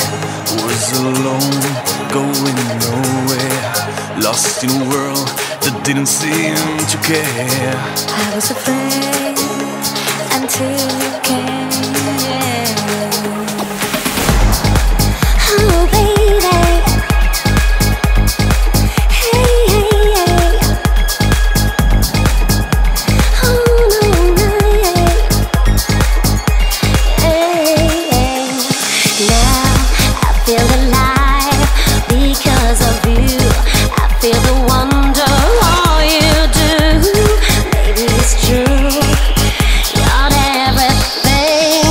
Was alone, going nowhere, lost in a world that didn't seem to care. I was afraid until you came. Oh baby, hey, hey, hey. Oh no, no, hey, hey. Now I feel alive because of you. I feel the wonder all you do. Maybe it's true. You're everything.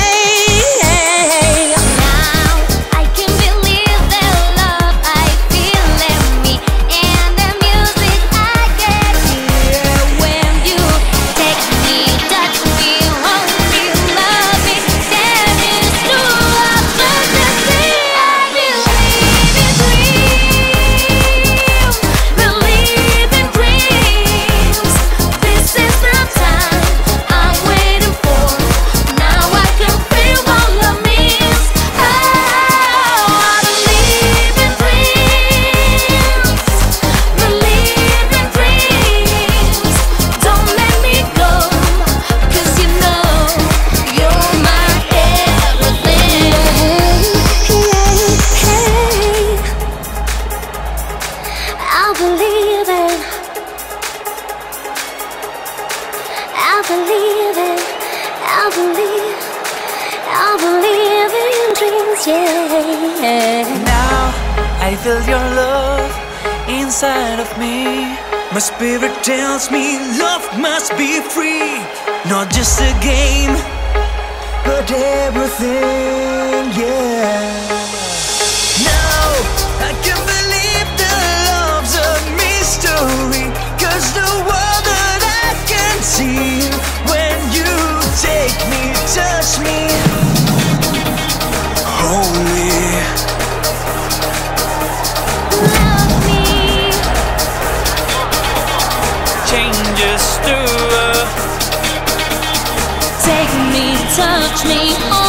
Now I can believe the love I feel in me and the music I get hear when you take me, touch me, hold me, love me. That is true. I fantasy. I believe in dreams. Believe in dreams. This is the time I'm waiting for. Now I can feel what love means. Oh, I believe in dreams. Believe in dreams. Don't let me go, 'cause you know you're my everything. I believe it. I believe it. I believe in dreams, yeah. Now I feel your love inside of me. My spirit tells me love must be free. Not just a game, but everything, yeah. Now I can believe the love's a mystery. 'Cause the world that I can see when you take me, touch me, Hold me, Love me. changes through. Take me, touch me,